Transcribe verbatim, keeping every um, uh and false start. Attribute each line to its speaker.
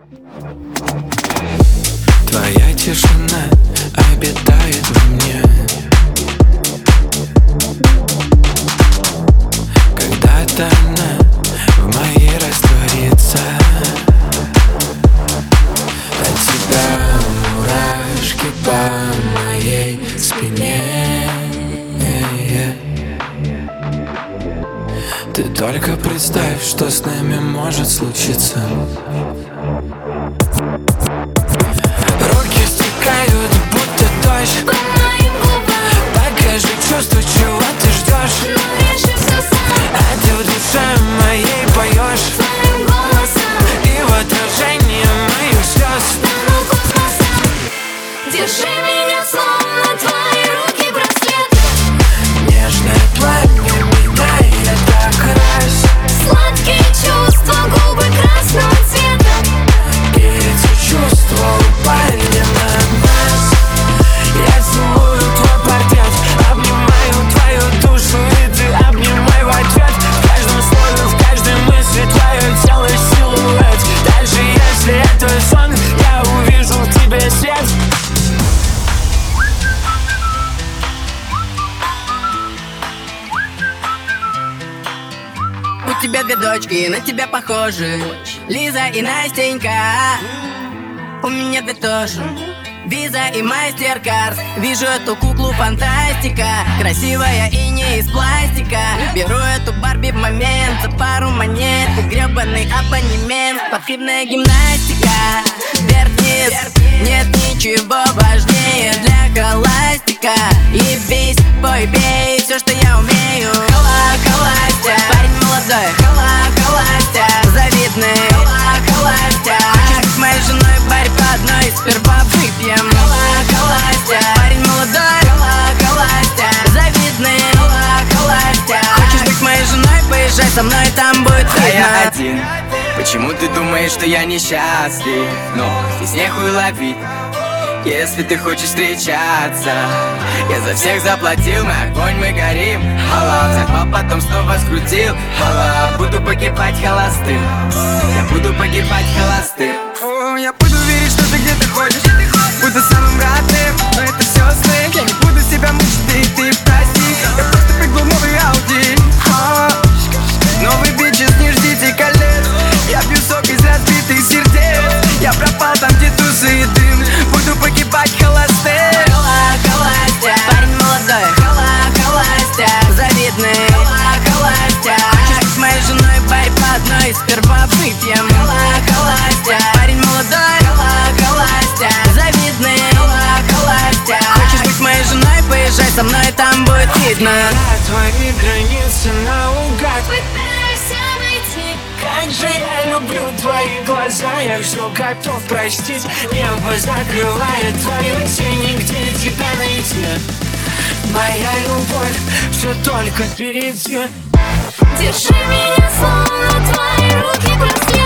Speaker 1: Твоя тишина обитает во мне. Когда-то она в моей растворится. От тебя мурашки по моей спине. Ты только представь, что с нами может случиться. Руки стекают, будто дождь
Speaker 2: по моим губам.
Speaker 1: Покажи чувство, чего ты ждешь.
Speaker 2: Но реши все сам.
Speaker 1: А ты в душе моей поешь
Speaker 2: Своим голосом.
Speaker 1: И в отражении моих слез
Speaker 2: Стану космосом. Держи меня, словно твои руки браслет.
Speaker 1: нежное пламя меняет окрас.
Speaker 2: Сладкие чувства, губы красного цвета.
Speaker 1: И эти чувства упали на нас. Я целую твой портрет, обнимаю твою душу, и ты обнимай в ответ. В каждом слове, в каждой мысли твое тело силуэт. Даже если это сон, я увижу в тебе свет.
Speaker 3: У тебя две дочки, на тебя похожи, Лиза и Настенька. У меня две тоже, Виза и Мастеркард. Вижу эту куклу фантастика, красивая и не из пластика. Беру эту Барби в момент, за пару монет и гребаный абонемент. Спортивная гимнастика, вверх-вниз, нет ничего важнее для холастика. Ебись, пой, бей, все, что я умею. Хола, холастя, парень молодой, хола, холастя, завидный, хола, холастя. Хочешь с моей женой парь по одной, сперва выпьем. Хола, холастя, парень молодой, хола, холастя, завидный, хола, холастя. Хочешь быть моей женой, поезжай со мной, там будет
Speaker 4: А я
Speaker 3: видно.
Speaker 4: один. Почему ты думаешь, что я несчастлив? Но здесь нехуй ловить, если ты хочешь встречаться. Я за всех заплатил, мы огонь, мы горим. Аллах, взорвал, потом снова скрутил. Аллах, буду погибать холостым. Я буду погибать холостым. О, я буду верить, что ты где-то ходишь. Буду самым родным, но это все сны. Я не буду себя мучить, ты, ты прости. Я просто прыгнул в новый Ауди. О, новый бичес, не ждите колец. Я пью сок из разбитых сердец. Я пропал там, где тусы и дым. Буду погибать холостым.
Speaker 3: Хола, холастя, парень молодой, хола, холастя, завидный, хола, холастя. Хочешь с моей женой парь по одной, сперва выпьем. Хола, холастя, парень молодой, хола, холастя, завидный, хола, холастя. Хочешь быть моей женой, поезжай со мной, там будет видно.
Speaker 1: А твои границы наугад.
Speaker 2: Пытайся найти.
Speaker 1: Как же я люблю твои глаза, я все готов простить. Небо закрывает твою тень, и где тебя найти? Моя любовь все только впереди.
Speaker 2: Держи меня, словно твои руки браслет.